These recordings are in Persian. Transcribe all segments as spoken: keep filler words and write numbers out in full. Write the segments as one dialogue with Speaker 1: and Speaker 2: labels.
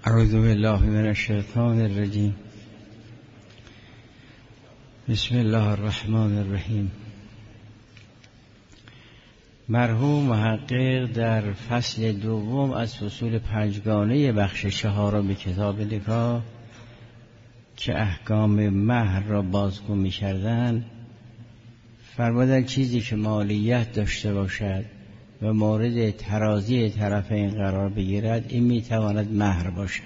Speaker 1: اعوذ بالله من الشیطان الرجیم. بسم الله الرحمن الرحیم. مرحوم محقق در فصل دوم از فصول پنجگانه بخش چهارم کتاب نکاح که احکام مهر را بازگو می کردن فرمودن چیزی که مالیت داشته باشد و مورد ترازی طرفین قرار بگیرد این می تواند مهر باشد.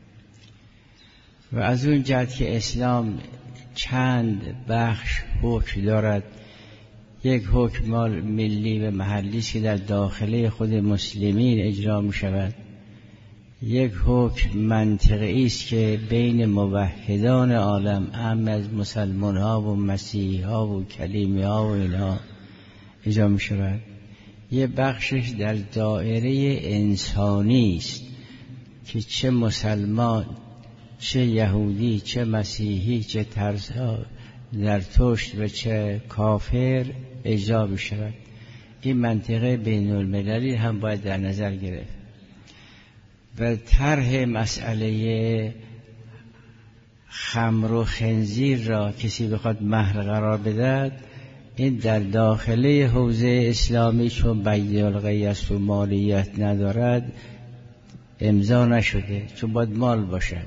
Speaker 1: و از اون جهت که اسلام چند بخش حکم دارد، یک حکم مال ملی و محلی است که در داخله خود مسلمین اجرا می شود، یک حکم منطقی است که بین موحدان عالم اهم از مسلمان ها و مسیحی ها و کلیمی ها و اینها اجرا می شود، یه بخشش در دایره انسانی است که چه مسلمان چه یهودی چه مسیحی چه زرتشت و چه کافر اجرا می شود. این منطقه بین المللی هم باید در نظر گرفت. و طرح مسئله خمر و خنزیر را کسی بخواد مهر قرار بدهد، این در داخله حوزه اسلامی چون بید الغی است و مالیت ندارد امضا نشده، چون باید مال باشد.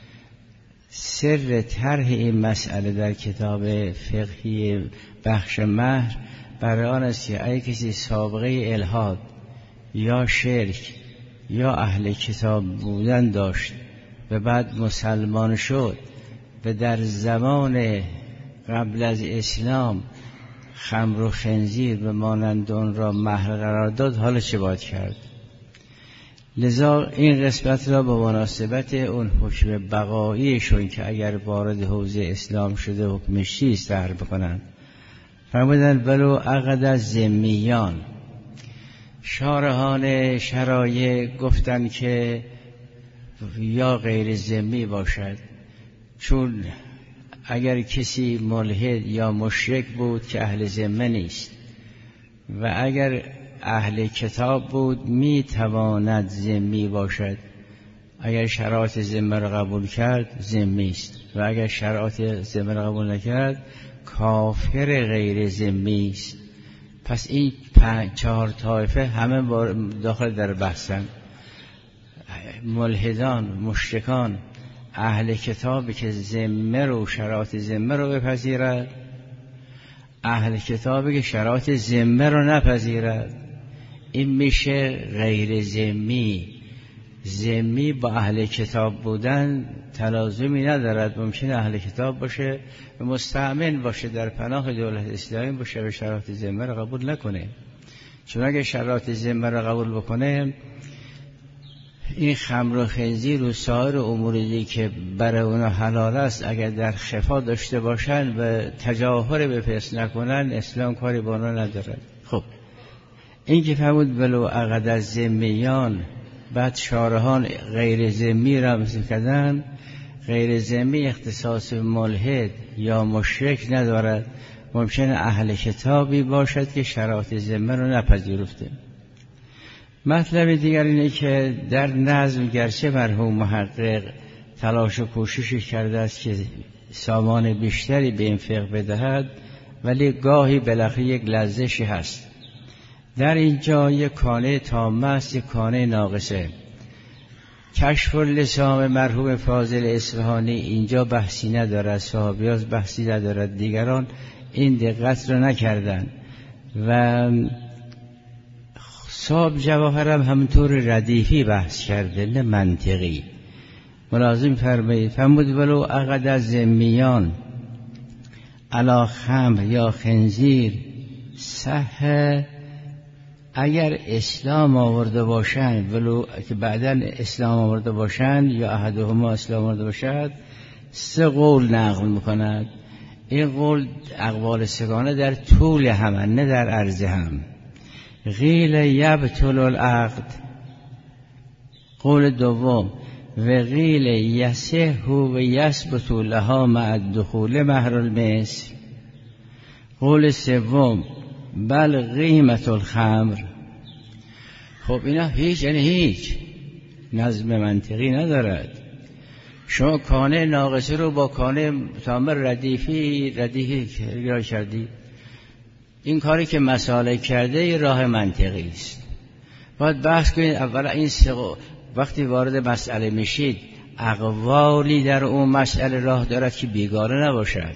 Speaker 1: سر طرح این مسئله در کتاب فقهی بخش مهر برای آن است که اگه کسی سابقه الحاد یا شرک یا اهل کتاب بودن داشت و بعد مسلمان شد و در زمان قبل از اسلام خمر و خنزیر به مانند اون را مهر قرار داد، حالا چه باید کرد؟ لذا این قسمت را به مناسبت اون حکم بقاییشون که اگر وارد حوزه اسلام شده حکمش چیست طرح بکنند. فرمودند ولو عقد از ذمیان. شارحان شرایع گفتند که یا غیر ذمی باشد، چون اگر کسی ملحد یا مشرک بود که اهل ذمه نیست و اگر اهل کتاب بود می تواند ذمی باشد. اگر شرایط ذمه را قبول کرد ذمی است و اگر شرایط ذمه را قبول نکرد کافر غیر ذمی است. پس این پنج چهار طایفه همه داخل در بحثن: ملحدان، مشرکان، اهل کتابی که ذمه رو شرایط ذمه رو بپذیرد، اهل کتابی که شرایط ذمه رو نپذیرد. این میشه غیر ذمی. ذمی با اهل کتاب بودن تلازمی ندارد، ممکنه اهل کتاب باشه و مستأمن باشه در پناه دولت اسلامی باشه و شرایط ذمه رو قبول نکنه. چون اگه شرایط ذمه رو قبول بکنه، این خمر و خنزیر و سایر اموری که برای اونا حلال است اگر در خفا داشته باشن و تجاهر به پس نکنن، اسلام کاری با اونا ندارد. خب این که فرمود ولو عقد از ذمیان، بعد شارحان غیر ذمی را مثل کردن. غیر ذمی اختصاص ملحد یا مشرک ندارد، ممکنه اهل کتابی باشد که شرایط ذمه رو نپذیرفته. مطلب دیگر اینه که در نظم گرچه مرحوم محقق تلاش و کوشش کرده است که سامان بیشتری به این فقه بدهد، ولی گاهی بالاخره یک لرزشی هست. در اینجا یک کانه تامه است، یک کانه ناقصه. کشف اللسام مرحوم فاضل اصفهانی اینجا بحثی ندارد، صحابیاز بحثی ندارد، دیگران این دقت را نکردن. و صاحب جواهرم همونطور ردیفی بحث کرده، نه منطقی. ملازم فرمایید فرمود ولو عقد از ذمیان علی خمر یا خنزیر صح، اگر اسلام آورده باشند، ولو که بعداً اسلام آورده باشند یا احدهما اسلام آورده باشد، سه قول نقل میکند. این قول اقوال سگانه در طول هم، نه در عرض هم. قیل یبطل العقد، قول دوم، و قیل یصح و یثبت لها مع الدخول مهر المثل، قول سوم بل قیمت الخمر. خب اینا هیچ یعنی هیچ نظم منطقی ندارد. شما کانه ناقصه رو با کانه تامر ردیفی ردیفی را کردی. این کاری که مسالک کرده یه راه منطقی است. باید بحث کنید اولا این سقو وقتی وارد مسئله میشید اقوالی در اون مسئله راه دارد که بیگانه نباشد.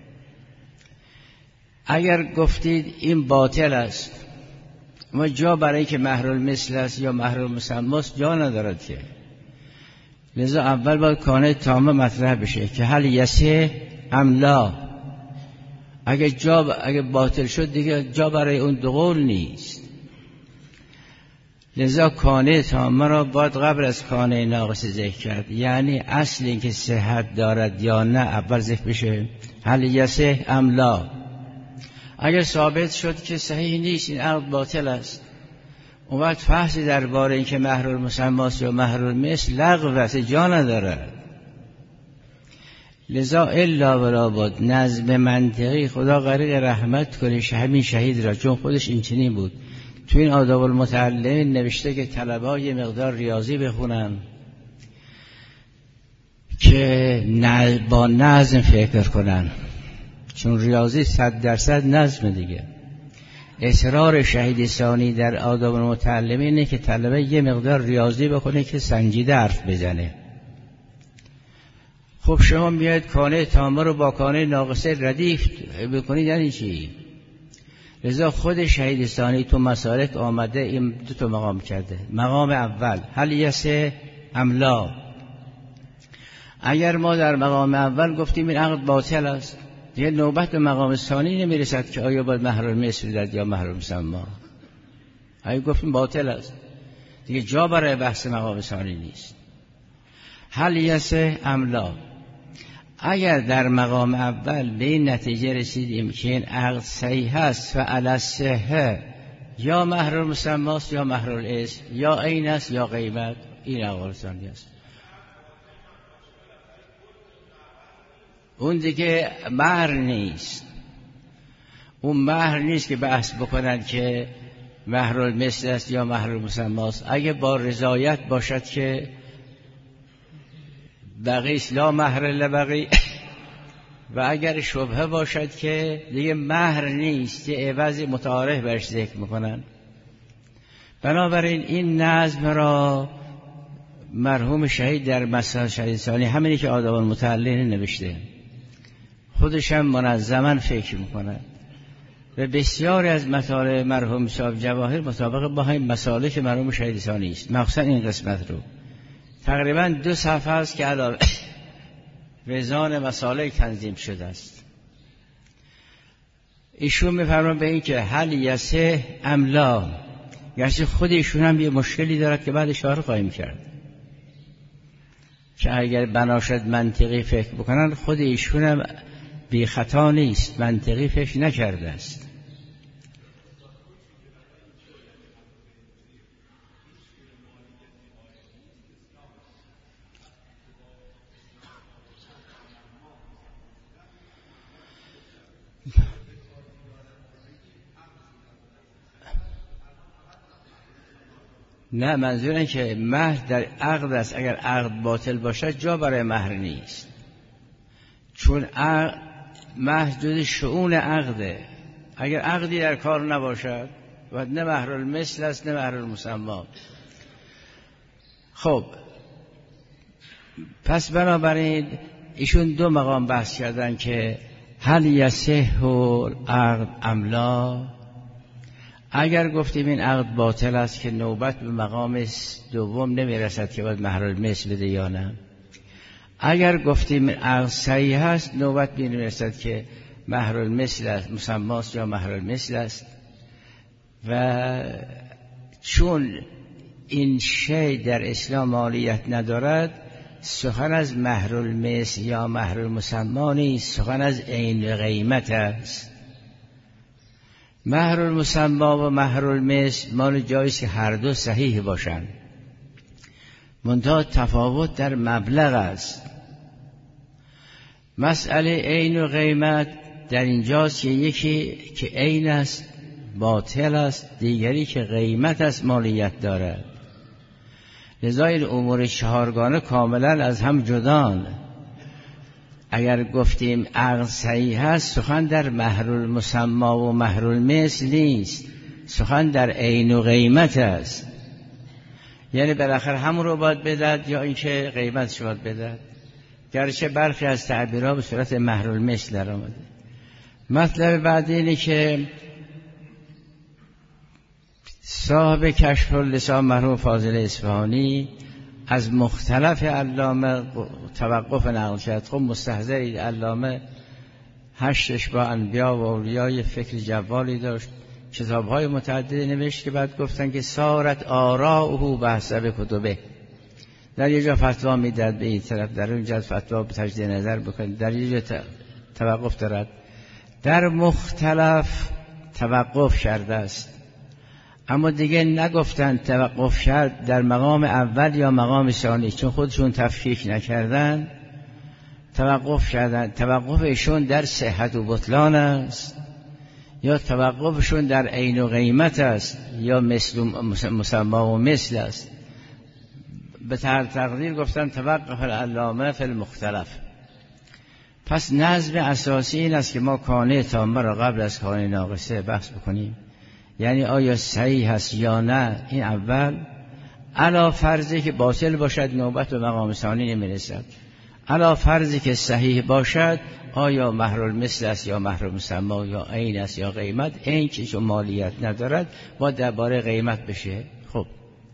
Speaker 1: اگر گفتید این باطل است اما جا برای که مهر المثل است یا مهر المسمی است جا ندارد که، لذا اول باید کانه تامه مطرح بشه که هل یسه ام لا. اگه جا اگه باطل شد دیگه جا برای اون دو قول نیست. لذا کانه تامه را باید قبل از کانه ناقص ذکر کرد. یعنی اصل این که صحت دارد یا نه اول ذکر بشه، هل یسه ام لا. اگر ثابت شد که صحیح نیست، این عقد باطل است، اون وقت بحثی درباره این که مهر المسمی است یا مهر المثل لغو است، جا ندارد. لذا الا ولا بد نظم منطقی خدا غریق رحمت کنه همین شهید را، چون خودش این چنین بود. تو این آداب المتعلم نوشته که طلبه یه مقدار ریاضی بخونن که با نظم فکر کنن، چون ریاضی صد درصد نظم دیگه. اصرار شهید ثانی در آداب المتعلم اینه که طلبه یه مقدار ریاضی بخونه که سنجیده حرف بزنه. خب شما میاد کانه تامه رو با کانه ناقصه ردیف بکنید، یعنی چی؟ لذا خود شهید ثانی تو مسالک آمده این دو تا مقام کرده. مقام اول هل یسه ام لا. اگر ما در مقام اول گفتیم این عقد باطل است، دیگه نوبت به مقام ثانی نمیرسد که آیا باید مهر المثل بدهد یا مهر المسمی. اگه گفتیم باطل است دیگه جا برای بحث مقام ثانی نیست. هل یسه ام لا. اگر در مقام اول به این نتیجه رسیدیم که این عقد صحیح است و علی الصحه یا مهر المسمی است یا مهر الاسم یا عین است یا قیمت، این اقوال ثانی است. اون دیگه مهر نیست، اون مهر نیست که بحث بکنن که مهر المثل است یا مهر المسمی است. اگه با رضایت باشد که بقی لا مهر لبقی و اگر شبهه باشد که دیگه مهر نیست، یه عوض متعارف برش ذکر میکنن. بنابراین این نظم را مرحوم شهید در مسائل شهید ثانی همینی که آداب المتعلم نوشته، خودش هم منظما فکر میکنه و بسیاری از مطالب مرحوم صاحب جواهر مطابق با همین مسالک مرحوم شهید ثانی است. مخصوصا این قسمت رو تقریبا دو صفحه است که علاوه وزان مسالک تنظیم شده است. ایشون میفرمان به این که هل یسه ام لا، یعنی خود ایشون هم یه مشکلی دارد که بعد اشاره خواهیم کرد که اگر بناشد منطقی فکر بکنن خود ایشون هم بی خطا نیست، منطقی فکر نکرده است. نه، منظورم که مهر در عقد است. اگر عقد باطل باشد جا برای مهر نیست، چون مهر جز شؤون عقده. اگر عقدی در کار نباشد و نه مهر المثل است نه مهر المسمی. خب پس بنابراین ایشون دو مقام بحث کردن که هل یصح العقد ام لا. اگر گفتیم این عقد باطل است که نوبت به مقام دوم نمیرسد که باید مهر المثل بده یا نه. اگر گفتیم این عقد صحیح است نوبت به نمیرسد که مهر المثل است، مسمی است یا مهر المثل است. و چون این شی در اسلام مالیت ندارد، سخن از مهر المثل یا مهر المسمی نیست، سخن از عین قیمت است. مهر المسمی و مهر المثل مال جاییست که هر دو صحیح باشند، منتها تفاوت در مبلغ است. مسئله عین و قیمت در اینجاست که یکی که عین است باطل است، دیگری که قیمت است مالیت دارد. لذا این امور چهارگانه کاملا از هم جدان. اگر گفتیم عقل صحیح هست، سخن در مهر المسمی و مهر المثل نیست، سخن در عین و قیمت است. یعنی بالاخره همون رو باید بدهد یا اینکه قیمتش باید بدهد، گرچه برخی از تعبیرها به صورت مهر المثل در آمده. مطلب بعدی اینه که صاحب کشف اللسان مرحوم فاضل اصفهانی از مختلف علامه توقف نقل کرد. خب مستحضرید علامه هشتش با انبیا و اولیای فکر جوالی داشت، کتاب‌های متعددی نوشت که بعد گفتن که سارت آراؤه بحسب کتبه. در یه جا فتوا میداد به این طرف، در اون جا فتوا به تجدید نظر بکنید، در یه جا توقف دارد. در مختلف توقف کرده است، اما دیگه نگفتن توقف کرد در مقام اول یا مقام ثانی، چون خودشون تفکیک نکردن توقف کردن. توقفشون در صحت و بطلان است یا توقفشون در عین و قیمت است یا مثل مسمی و مثل است. به طور تقدیر گفتن توقف العلامه فی المختلف. پس نظم اساسی این است که ما کانه تامه را قبل از کانه ناقصه بحث بکنیم، یعنی آیا صحیح هست یا نه. این اول علا فرضی که باطل باشد نوبت به مقام ثانی نمیرسد. علا فرضی که صحیح باشد آیا مهر المثل است یا مهر مسمی یا عین است یا قیمت. این که چون مالیت ندارد با درباره قیمت بشه. خب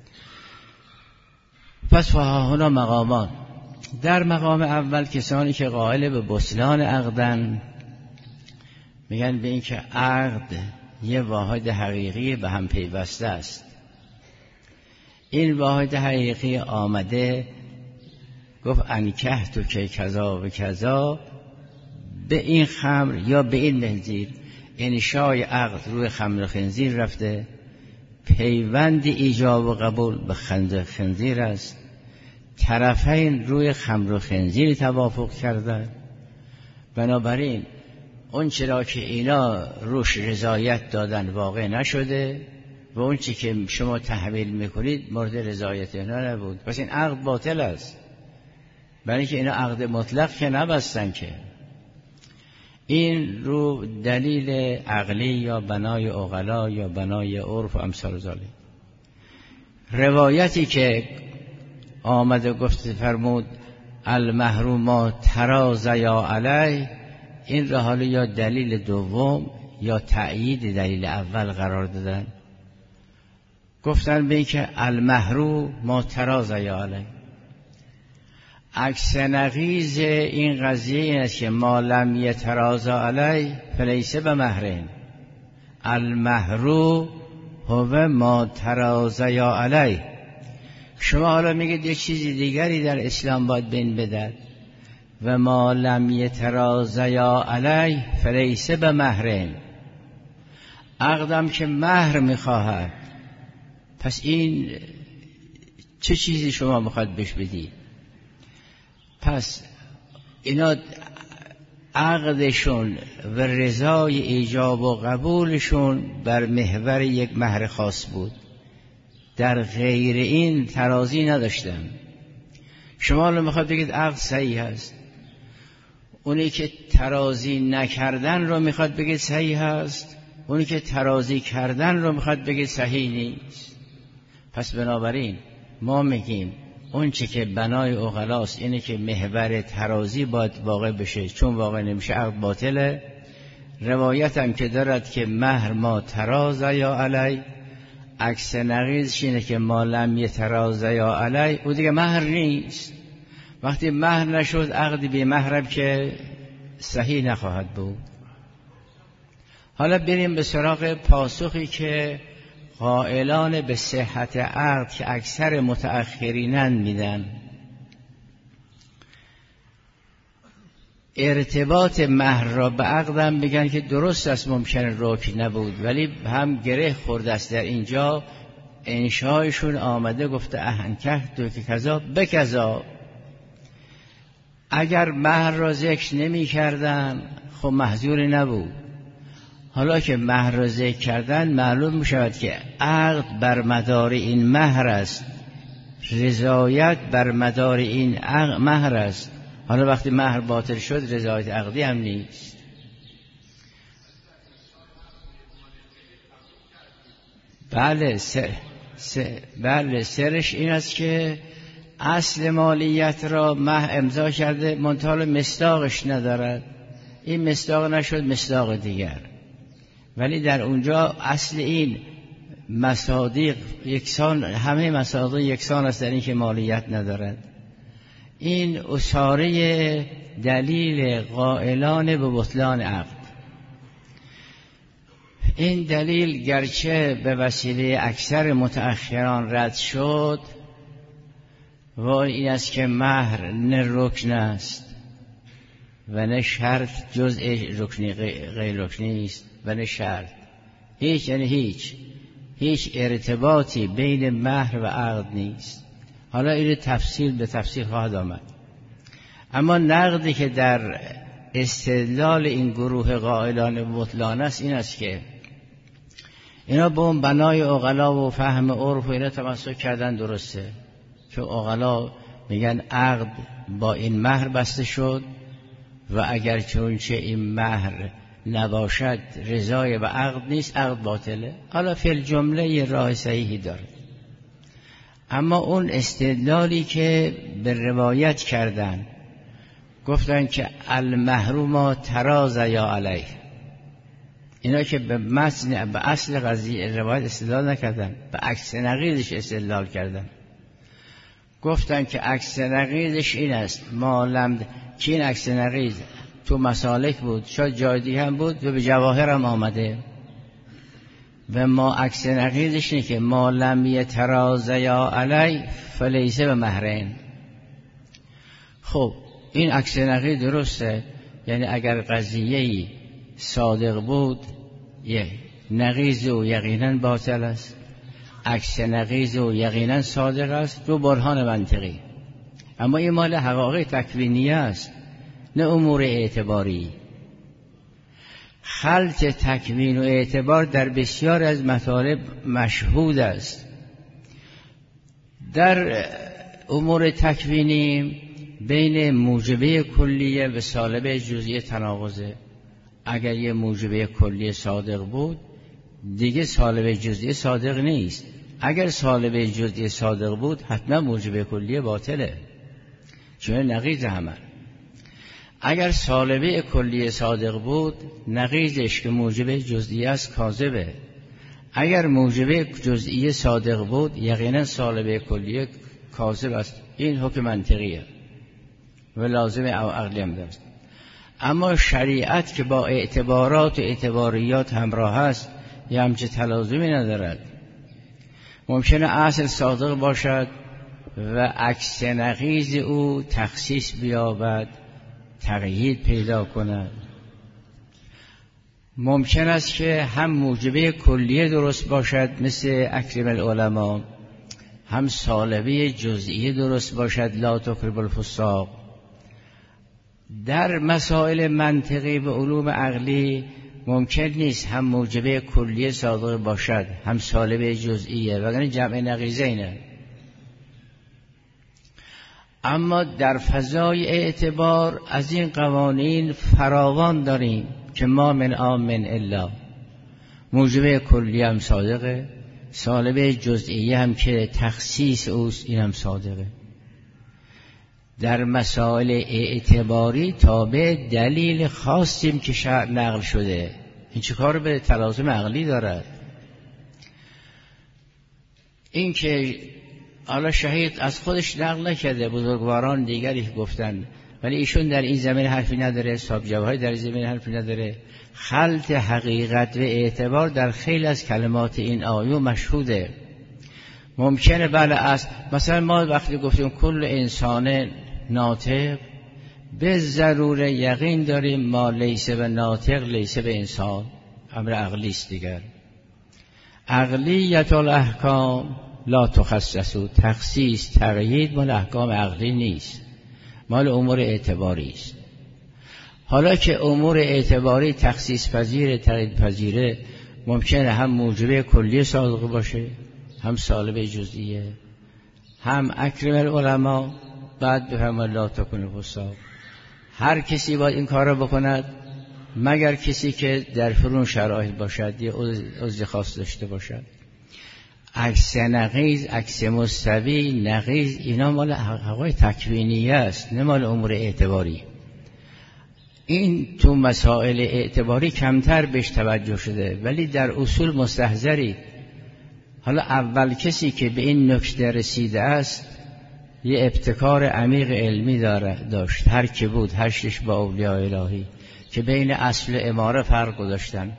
Speaker 1: پس فهاهنا مقامان. در مقام اول کسانی که قائل به بطلان عقدن میگن به این که عقد یه واحد حقیقی به هم پیوسته است. این واحد حقیقی آمده گفت انکه تو که کذا و کذا به این خمر یا به این خنزیر. انشای عقد روی خمر خنزیر رفته، پیوند ایجاب و قبول به خمر خنزیر است، طرفین روی خمر خنزیر توافق کردن. بنابراین اون چرا که اینا روش رضایت دادن واقع نشده و اون چی که شما تحویل میکنید مورد رضایت اینا نبود، پس این عقد باطل است. برای اینکه اینا عقد مطلق که نبستن که. این رو دلیل عقلی یا بنای عقلا یا بنای عرف و امثال ذالک. روایتی که آمده گفت فرمود المحروم ترازیا علی، این را حالا یا دلیل دوم یا تأیید دلیل اول قرار دادن. گفتن به این که المحروم ما ترازیا علی، عکس نقیض این قضیه این است که ما لم یترازا علی فلیس بمهرین. المحروم هو ما ترازیا علی. شما حالا میگید یه چیزی دیگری در اسلام باید بین بدد و ما لم یترازیا علی فلیس بمهرین. عقدم که مهر میخواهد، پس این چه چیزی شما میخواد بهش بدید؟ پس اینا عقدشون و رضای ایجاب و قبولشون بر محور یک مهر خاص بود، در غیر این ترازی نداشتن. شما الان میخواد بگید عقد صحیح هست، اونی که ترازی نکردن رو میخواد بگید صحیح هست، اونی که ترازی کردن رو میخواد بگید صحیح نیست. پس بنابراین ما میگیم اون چه که بنای عقلاست اینه که محور ترازی باید واقع بشه، چون واقع نمیشه عقد باطله. روایت هم که دارد که مهر ما ترازیا علی، عکس نقیضش اینه که ما لم یترازیا علی، او دیگه مهر نیست. وقتی مهر نشد عقد بی مهرم که صحیح نخواهد بود. حالا بریم به سراغ پاسخی که قائلان به صحت عقد که اکثر متأخرینن میدن. ارتباط مهر را به عقدم میگن که درست است، ممکنه رکن نبود ولی هم گره خورده است. در اینجا انشایشون آمده گفته اهنکه تو که کذا به کذا. اگر مهر را ذکر نمی کردن خب محظوری نبود. حالا که مهر را ذکر کردن معلوم می شود که عقد بر مدار این مهر است. رضایت بر مدار این مهر است. حالا وقتی مهر باطل شد رضایت عقدی هم نیست. بله سر سر بله سرش این است که اصل مالیت را مهر امضا کرده منتها مصداقش ندارد. این مصداق نشد مصداق دیگر، ولی در اونجا اصل این مصادیق یکسان، همه مصادیق یکسان است در این که مالیت ندارد. این اساره دلیل قائلان به بطلان عقد. این دلیل گرچه به وسیله اکثر متأخران رد شد و این است که مهر نه رکن است و نه شرط جز رکنی غیر رکنی است و نه شرط، هیچ یعنی هیچ هیچ ارتباطی بین مهر و عقد نیست. حالا این تفصیل به تفصیل خواهد آمد. اما نقدی که در استدلال این گروه قائلان بطلان است این است که اینا به اون بنای عقلا و فهم عرف و اینا تمسک کردن. درسته که عقلا میگن عقد با این مهر بسته شد و اگر چونچه این مهر نباشد رضای به عقد نیست، عقد باطله. حالا فی الجمله یه راه صحیحی داره. اما اون استدلالی که به روایت کردن گفتن که المحروم تراز یا علیه، اینا که به متن به اصل قضیه روایت استدلال نکردن، به عکس نقیضش استدلال کردن. گفتن که عکس نقیضش این است ما لم، که این عکس نقیض تو مسالک بود، شاید جای دیگه هم بود و به جواهر هم آمده، و ما عکس نقیضش اینه که ما لم یتراض یا علی فلیسه به مهرین. خب این عکس نقیض درسته، یعنی اگر قضیه‌ای صادق بود یه نقیض و یقینا باطل است، عکس نقیض و یقینا صادق است، دو برهان منطقی. اما این مال حقایق تکوینیه است نه امور اعتباری. خلط تکوین و اعتبار در بسیار از مطالب مشهود است. در امور تکوینی بین موجبه کلیه و سالبه جزئیه تناقضه. اگر یه موجبه کلیه صادق بود دیگه سالبه جزئیه صادق نیست. اگر سالبه جزئیه صادق بود حتما موجبه کلیه باطله، چون نقیض همه. اگر سالبه کلیه صادق بود نقیضش که موجبه جزئیه است کاذبه. اگر موجبه جزئیه صادق بود یقینا سالبه کلیه کاذب است. این حکم منطقیه و لازم او عقلی هم دارد. اما شریعت که با اعتبارات و اعتباریات همراه است یه همچه تلازمی ندارد. ممکنه اصل صادق باشد و عکس نقیض او تخصیص بیابد، تقیید پیدا کند. ممکن است که هم موجبه کلیه درست باشد مثل اکرم العلماء، هم سالبه جزئیه درست باشد لا تکرب الفساق. در مسائل منطقی و علوم عقلی ممکن نیست هم موجبه کلیه صادق باشد هم سالبه جزئیه، وگرنه جمع نقیضه اینه. اما در فضای اعتبار از این قوانین فراوان داریم که ما من آمن الا موجبه کلیه هم صادقه، سالبه جزئیه هم که تخصیص اوست این هم صادقه. در مسائل اعتباری تابع دلیل خاصیم که شرع نقل شده. این چه کار به تلازم عقلی دارد؟ این که حالا شهید از خودش نقل نکرده، بزرگواران دیگری گفتن، ولی ایشون در این زمین حرفی نداره، صاحب جواهر در این زمین حرفی نداره. خلط حقیقت و اعتبار در خیلی از کلمات این آیه مشهوده. ممکنه بله است، مثلا ما وقتی گفتیم کل انسان ناطق به ضرور یقین داریم ما لیسه به ناطق لیسه به انسان، امر عقلی است دیگر. عقلیت الاحکام لا تخصصو، تخصیص تقیید مال احکام عقلی نیست، مال امور اعتباری است. حالا که امور اعتباری تخصیص پذیر تقیید پذیره، ممکنه هم موجبه کلیه صادق باشه هم سالبه جزئیه. هم اکرم العلماء بعد بفهم الله تکون فساق. هر کسی باید این کار رو بکند مگر کسی که در فرون شرایط باشد یا عضو خاص داشته باشد. عکس نقیض، عکس مستوی، نقیض، اینا مال حقای تکوینیه است، نه مال امور اعتباری. این تو مسائل اعتباری کمتر بهش توجه شده، ولی در اصول مستحضرید. حالا اول کسی که به این نکته رسیده است یه ابتکار عمیق علمی داره داشت، هر که بود، هشتش با اولیاء الهی، که بین اصل اماره فرق گذاشتن.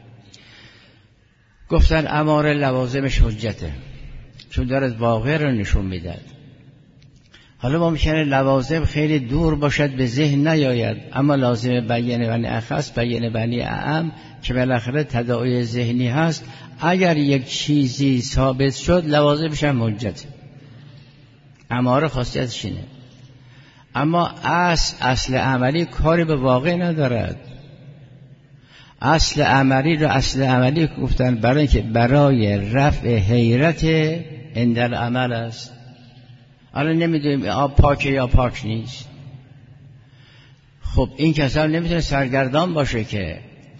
Speaker 1: گفتن اماره لوازمش حجته، چون داره واقع رو نشون میداد. حالا ممکنه لوازم خیلی دور باشد به ذهن نیاید، اما لازم بیان بنی اخص بیان بنی اعم که بالاخره تداعی ذهنی هست، اگر یک چیزی ثابت شد لوازمش هم حجته. اماره خاصیتش اینه. اما اصل اصل عملی کاری به واقع ندارد. اصل عملی رو اصل عملی گفتن برای اینکه برای رفع حیرت عند العمل است. الان نمیدونیم آب پاکه یا پاک نیست. خب این کسا نمیتونه سرگردان باشه که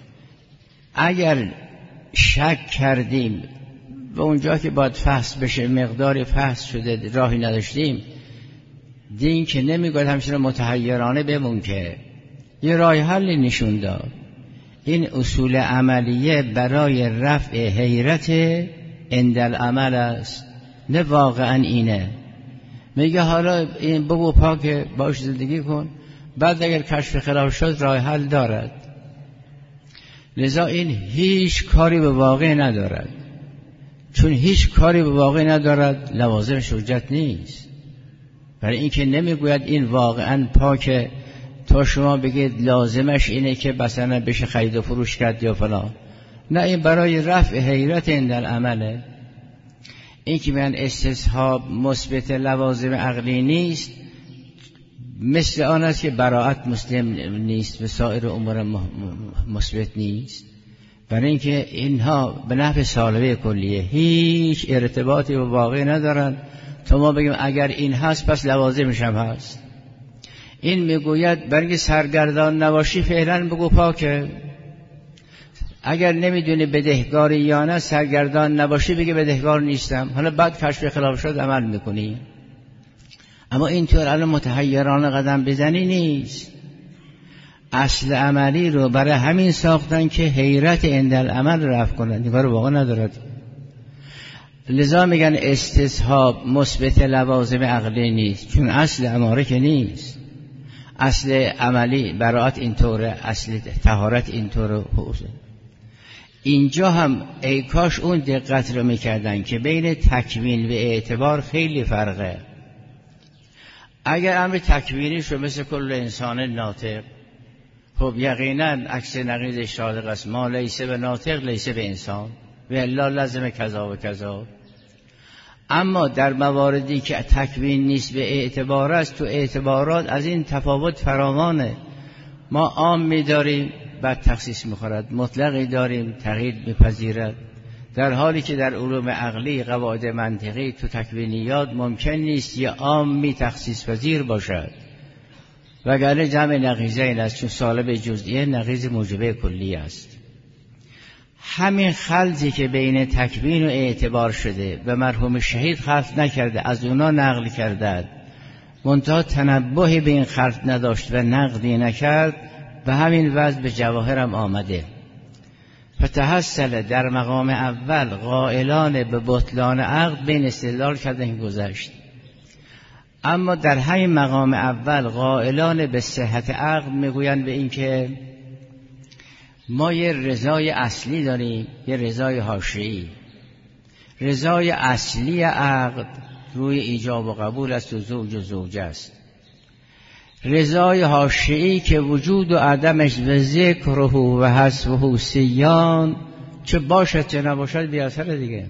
Speaker 1: اگر شک کردیم و اونجا که باید فحص بشه مقدار فحص شده راهی نداشتیم، دین که نمیگوید همچنان متحیرانه بمون، که یه راه حل نشون داد. این اصول عملیه برای رفع حیرت عند العمل است، نه واقعا اینه. میگه حالا این بگو پاک باش زندگی کن، بعد اگر کشف خلاف شد راه حل دارد. لذا این هیچ کاری به واقع ندارد. چون هیچ کاری به واقع ندارد لوازمش حجت نیست. برای اینکه نمیگوید این واقعا پاکه تا شما بگید لازمش اینه که مثلا بشه خرید و فروش کرد یا فلان. نه، این برای رفع حیرت عند العمله. این که میگن استصحاب مثبت لوازم عقلی نیست، مثل آن است که براءت مسلم نیست و سایر امور مثبت نیست. برای اینکه اینها به نفع سالبه کلیه هیچ ارتباطی با واقع ندارن تا ما بگیم اگر این هست پس لوازمش هم هست. این میگوید برای سرگردان نباشی فعلا بگو پاکه. اگر نمیدونی بدهکاری یا نه سرگردان نباشی بگی بدهکار نیستم، حالا بعد کشف خلاف شد عمل میکنی. اما اینطور الان متحیرانه قدم بزنی نیست. اصل عملی رو برای همین ساختن که حیرت عند العمل رفع کنن، این کار واقعا ندارد. لذا میگن استصحاب مثبت لوازم عقلی نیست، چون اصل اماره که نیست. اصل عملی براءت اینطوره، اصل طهارت اینطوره. اینجا هم ای کاش اون دقت رو میکردن که بین تکوین و اعتبار خیلی فرقه. اگر امر تکوینی شو مثل کل انسان ناطق، خب یقینا عکس نقیض صادق است. ما لیسه به ناطق لیسه به انسان و الا لازم کذا و کذا. اما در مواردی که تکوین نیست به اعتبار است، تو اعتبارات از این تفاوت فراوانه. ما عام می‌داریم بعد تخصیص می‌خورد، مطلقی داریم تغییر می‌پذیرد، در حالی که در علوم عقلی قواعد منطقی تو تکوینیات ممکن نیست یه عامی تخصیص پذیر باشد، وگرنه جمع نقیضه این است، چون سالب جزئیه نقیض موجبه کلی است. همین خلطی که بین تکوین و اعتبار شده و مرحوم شهید خلط نکرده، از اونا نقل کرده، منتها تنبهی به این خلط نداشت و نقدی نکرد، و همین وضع به جواهرم آمده. فتحصل در مقام اول قائلان به بطلان عقد بین استدلال کردن گذشت، اما در همین مقام اول قائلان به صحت عقد میگویند به این که ما یه رضای اصلی داریم، یه رضای حاشیه‌ای. رضای اصلی عقد روی ایجاب و قبول است و زوج و زوجه است. رضای حاشیه‌ای که وجود و عدمش و ذکره و حذفه سیان، چه باشد چه نباشد بی اثر دیگه.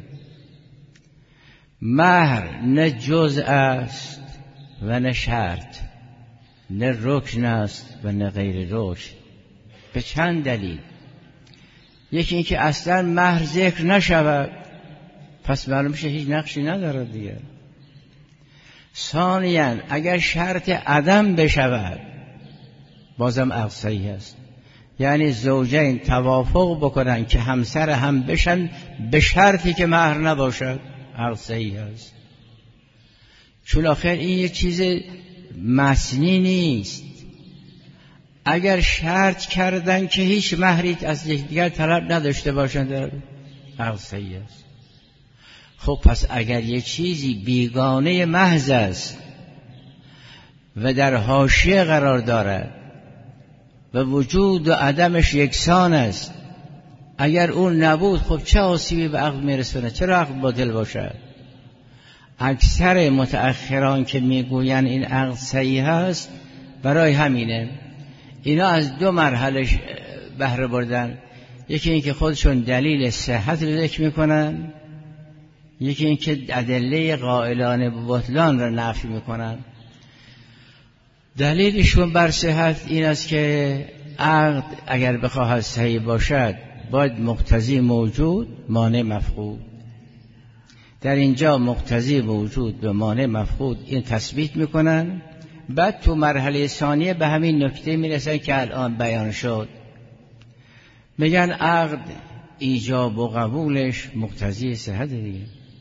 Speaker 1: مهر نه جزء است و نه شرط، نه رکن است و نه غیر رکن. به چند دلیل. یکی این که اصلا مهر ذکر نشود، پس معلوم میشه هیچ نقشی نداره دیگه. ثانیاً اگر شرط عدم بشود بازم عقد صحیح است، یعنی زوجین توافق بکنن که همسر هم بشن به شرطی که مهر نباشد، عقد صحیح است. چون آخر این یه چیز مصنی نیست. اگر شرط کردن که هیچ مهری از یکدیگر طلب نداشته باشند، عقد صحیح است. خب پس اگر یه چیزی بیگانه محض است و در حاشیه قرار دارد و وجود و عدمش یکسان است، اگر اون نبود خب چه آسیبی به عقد میرسونه؟ چرا عقد باطل باشد؟ اکثر متأخران که میگوین این عقد صحیح است برای همینه. اینا از دو مرحله بهره بردن، یکی این که خودشون دلیل صحت رو ذکر میکنن، یکی این که ادله قائلان به بطلان را نفی میکنن. دلیلشون بر صحت این است که عقد اگر بخواهد صحیح باشد باید مقتضی موجود مانع مفقود. در اینجا مقتضی موجود به مانع مفقود این تثبیت میکنن. بعد تو مرحله ثانیه به همین نکته میرسن که الان بیان شد، میگن عقد ایجاب و قبولش مقتضی صحت دیگه.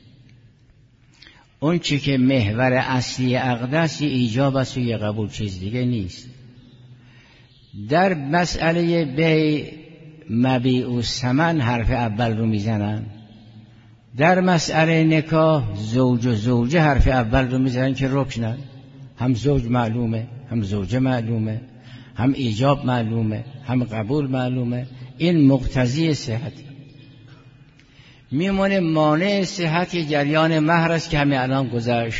Speaker 1: اون چی که محور اصلی عقد است یه ایجاب است و یه قبول، چیز دیگه نیست. در مسئله بیع مبیع و ثمن حرف اول رو میزنن، در مسئله نکاح زوج و زوجه حرف اول رو میزنن که رکنن. هم زوج معلومه، هم زوجه معلومه، هم ایجاب معلومه، هم قبول معلومه. این مقتضی صحت. میمونه مانع صحت جریان مهر است که همین الان گذشت.